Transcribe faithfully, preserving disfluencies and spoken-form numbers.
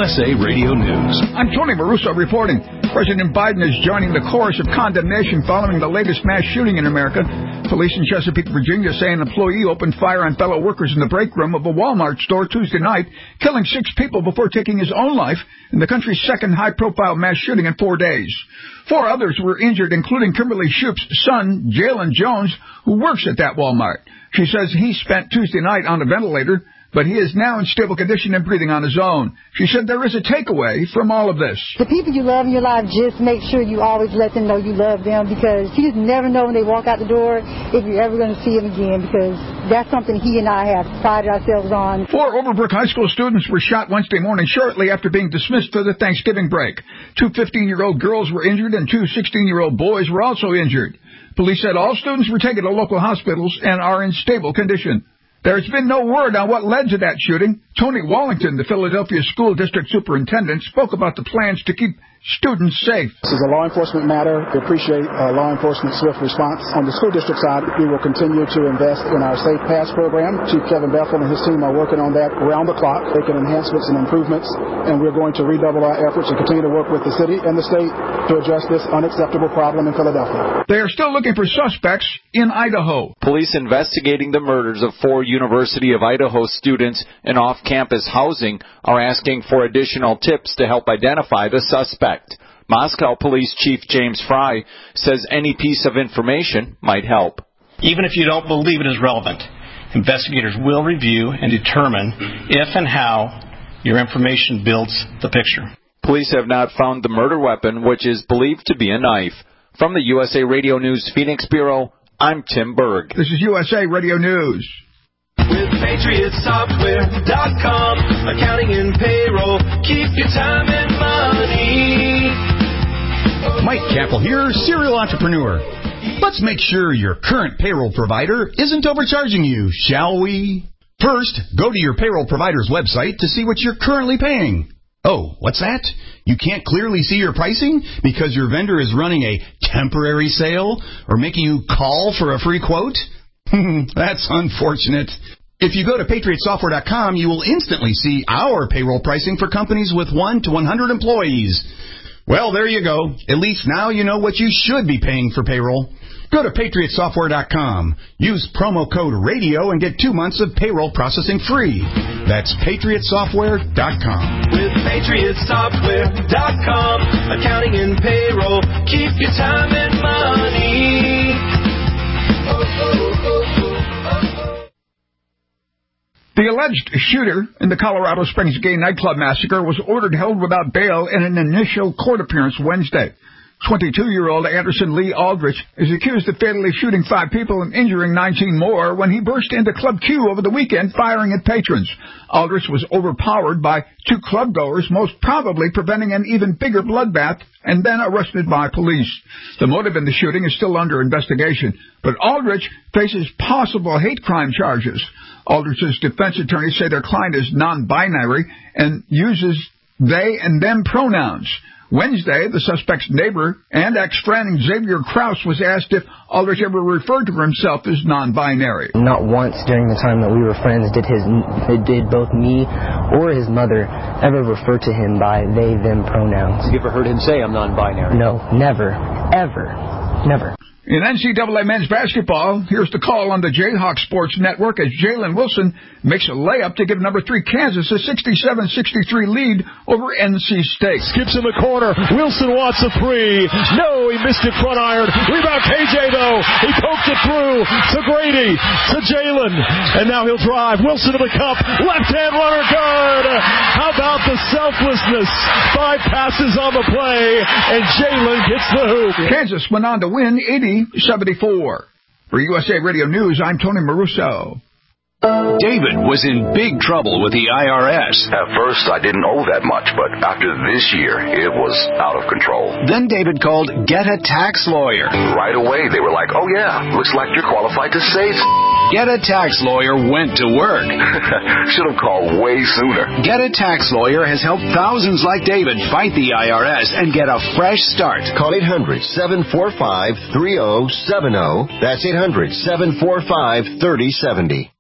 S A Radio News. I'm Tony Maruso reporting. President Biden is joining the chorus of condemnation following the latest mass shooting in America. Police in Chesapeake, Virginia say an employee opened fire on fellow workers in the break room of a Walmart store Tuesday night, killing six people before taking his own life in the country's second high-profile mass shooting in four days. Four others were injured, including Kimberly Shoup's son, Jalen Jones, who works at that Walmart. She says he spent Tuesday night on a ventilator, but he is now in stable condition and breathing on his own. She said there is a takeaway from all of this. The people you love in your life, just make sure you always let them know you love them, because you just never know when they walk out the door if you're ever going to see them again, because that's something he and I have prided ourselves on. Four Overbrook High School students were shot Wednesday morning shortly after being dismissed for the Thanksgiving break. Two fifteen-year-old girls were injured and two sixteen-year-old boys were also injured. Police said all students were taken to local hospitals and are in stable condition. There's been no word on what led to that shooting. Tony Wallington, the Philadelphia School District Superintendent, spoke about the plans to keep students safe. This is a law enforcement matter. We appreciate uh, law enforcement's swift response. On the school district side, we will continue to invest in our Safe Pass program. Chief Kevin Bethel and his team are working on that around the clock, making enhancements and improvements, and we're going to redouble our efforts and continue to work with the city and the state to address this unacceptable problem in Philadelphia. They are still looking for suspects in Idaho. Police investigating the murders of four University of Idaho students in off-campus housing are asking for additional tips to help identify the suspect. Moscow Police Chief James Fry says any piece of information might help. Even if you don't believe it is relevant, investigators will review and determine if and how your information builds the picture. Police have not found the murder weapon, which is believed to be a knife. From the U S A Radio News Phoenix Bureau, I'm Tim Berg. This is U S A Radio News. With Patriot Software dot com, accounting and payroll, keep your time and money. Mike Capel here, serial entrepreneur. Let's make sure your current payroll provider isn't overcharging you, shall we? First, go to your payroll provider's website to see what you're currently paying. Oh, what's that? You can't clearly see your pricing because your vendor is running a temporary sale or making you call for a free quote? That's unfortunate. If you go to Patriot Software dot com, you will instantly see our payroll pricing for companies with one to one hundred employees. Well, there you go. At least now you know what you should be paying for payroll. Go to Patriot Software dot com. Use promo code RADIO and get two months of payroll processing free. That's Patriot Software dot com. With Patriot Software dot com, accounting and payroll, keep your time and money. Oh, oh, oh, oh, oh. The alleged shooter in the Colorado Springs gay nightclub massacre was ordered held without bail in an initial court appearance Wednesday. twenty-two-year-old Anderson Lee Aldrich is accused of fatally shooting five people and injuring nineteen more when he burst into Club Q over the weekend, firing at patrons. Aldrich was overpowered by two clubgoers, most probably preventing an even bigger bloodbath, and then arrested by police. The motive in the shooting is still under investigation, but Aldrich faces possible hate crime charges. Aldrich's defense attorneys say their client is non-binary and uses they and them pronouns. Wednesday, the suspect's neighbor and ex-friend Xavier Krause was asked if Aldrich ever referred to himself as non-binary. Not once during the time that we were friends did his did both me or his mother ever refer to him by they, them pronouns. You ever heard him say I'm non-binary? No, never, ever, never. In N C double A men's basketball, here's the call on the Jayhawk Sports Network as Jalen Wilson makes a layup to give number three Kansas a sixty-seven sixty-three lead over N C State. Skips in the corner. Wilson wants a three. No, he missed it front iron. Rebound K J, though. He poked it through to Grady, to Jalen. And now he'll drive. Wilson to the cup. Left-hand runner, good. How about the selflessness? Five passes on the play, and Jalen gets the hoop. Kansas went on to win eighty seventy-four. For U S A Radio News, I'm Tony Maruso. David was in big trouble with the I R S. At first, I didn't owe that much, but after this year, it was out of control. Then David called Get a Tax Lawyer. Right away, they were like, oh yeah, looks like you're qualified to save. Get a Tax Lawyer went to work. Should have called way sooner. Get a Tax Lawyer has helped thousands like David fight the I R S and get a fresh start. Call eight hundred, seven four five, three oh seven oh. That's eight hundred, seven four five, three oh seven oh.